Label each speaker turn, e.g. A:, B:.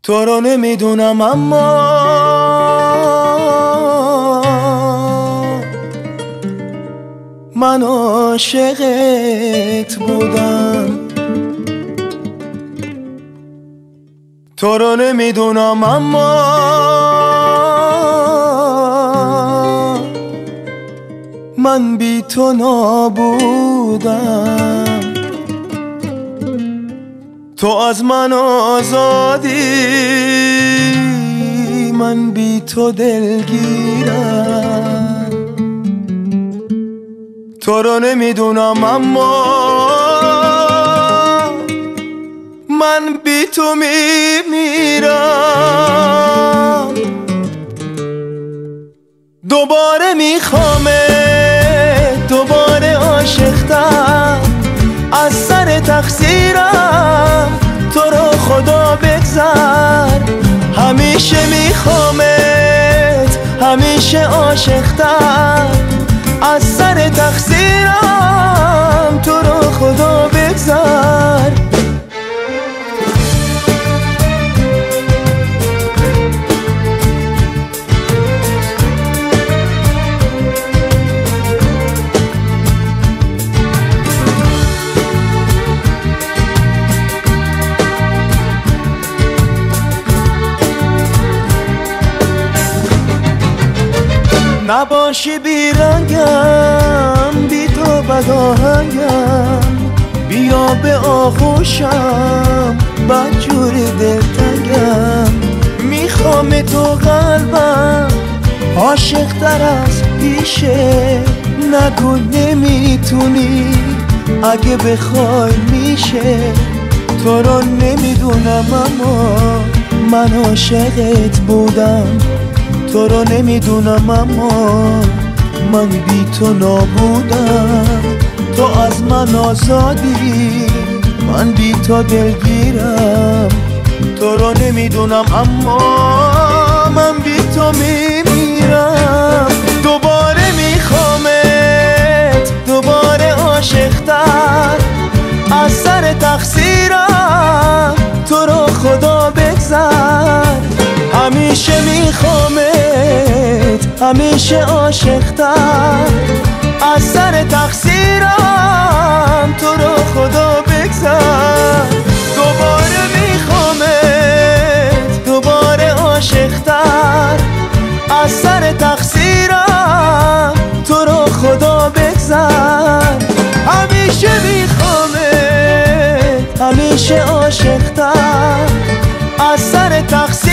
A: تو رو نمیدونم اما من عاشقت بودم. تو رو نمیدونم اما من بی تو نابودم. تو از من آزادی من بی تو دلگیرم. تو رو نمیدونم اما من بی تو میمیرم. دوباره میخوامه دوباره عاشقتم. از سر تقصیرم تو رو خدا بگذر. همیشه میخوامت همیشه عاشقتم. از سر تقصیرم تو رو خدا بگذر. نباشی بیرنگم بی تو بداهنگم. بیا به آغوشم بدجوری دلتنگم. میخوام تو قلبم عاشق تر از پیشه. نگو نمیتونی اگه بخوای میشه. تو رو نمیدونم اما من عاشقت بودم. تو رو نمیدونم اما من بی تو نابودم. تو از من آزادی من بی تو دلگیرم. تو رو نمیدونم اما من بی تو میمیرم. دوباره میخوامت دوباره عاشقتر. از سر تقصیرم تو رو خدا بگذر. همیشه میخوامت همیشه عاشقتر. از سر تقصیرم تو رو خدا بگذر. دوباره میخوامت دوباره عاشقتر. از سر تقصیرم تو رو خدا بگذر. همیشه میخوامت همیشه عاشقتر. از سر تقصیرم